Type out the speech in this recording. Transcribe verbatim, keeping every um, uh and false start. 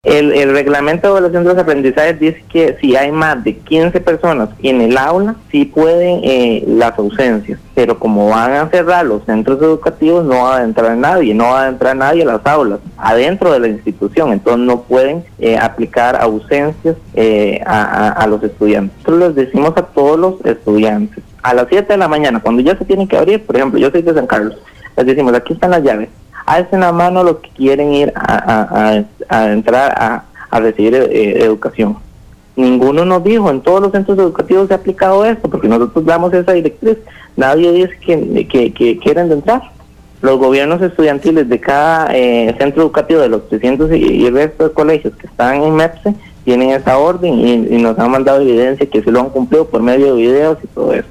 El, el reglamento de evaluación de los aprendizajes dice que si hay más de quince personas en el aula, sí pueden eh, las ausencias, pero como van a cerrar los centros educativos, no va a entrar nadie, no va a entrar nadie a las aulas, adentro de la institución, entonces no pueden eh, aplicar ausencias eh, a, a, a los estudiantes. Nosotros les decimos a todos los estudiantes, a las siete de la mañana, cuando ya se tienen que abrir, por ejemplo, yo soy de San Carlos, les decimos, aquí están las llaves, alcen la mano los que quieren ir a, a, a, a entrar a, a recibir eh, educación. Ninguno nos dijo, en todos los centros educativos se ha aplicado esto, porque nosotros damos esa directriz, nadie dice que, que, que quieren de entrar. Los gobiernos estudiantiles de cada eh, centro educativo de los trescientos y, y el resto de colegios que están en MEPSE tienen esa orden y, y nos han mandado evidencia que se lo han cumplido por medio de videos y todo eso.